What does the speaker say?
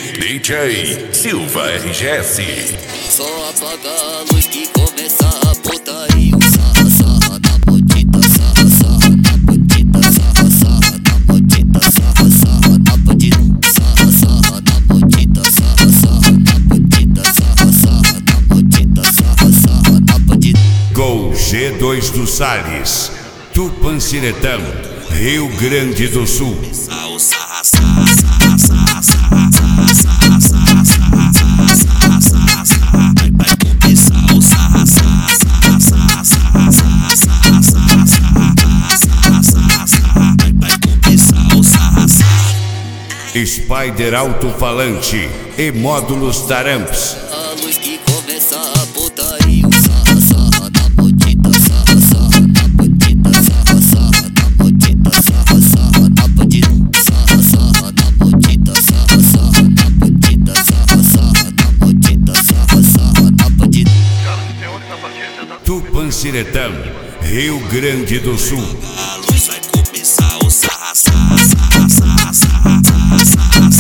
DJ Silva RGS. Só apaga a luz que começa a putaria. Sarra, sarra na bandida, sarra, sarra na bandida, sarra, sarra na bandida, sarra, sarra na bandida, sarra, sarra na bandida, sarra, sarra na bandida, sarra, sarra na bandida, sarra, sarra na bandida. Gol G2 do Salles, Tupanciretão, Rio Grande do Sul. Spider alto-falante e módulos Taramps. A luz que começa a putaria. Sarra, sarra na bandida, sarra, sarra na bandida, sarra, sarra na bandida, sarra, sarra na bandida, sarra, sarra na bandida, sarra, sarra na bandida, sarra, sarra na bandida, sarra, sarra na bandida. Tupanciretão, Rio Grande do Sul. A luz vai começar o sarra, sarra, sarra, sarra, sarra, sarra, sarra.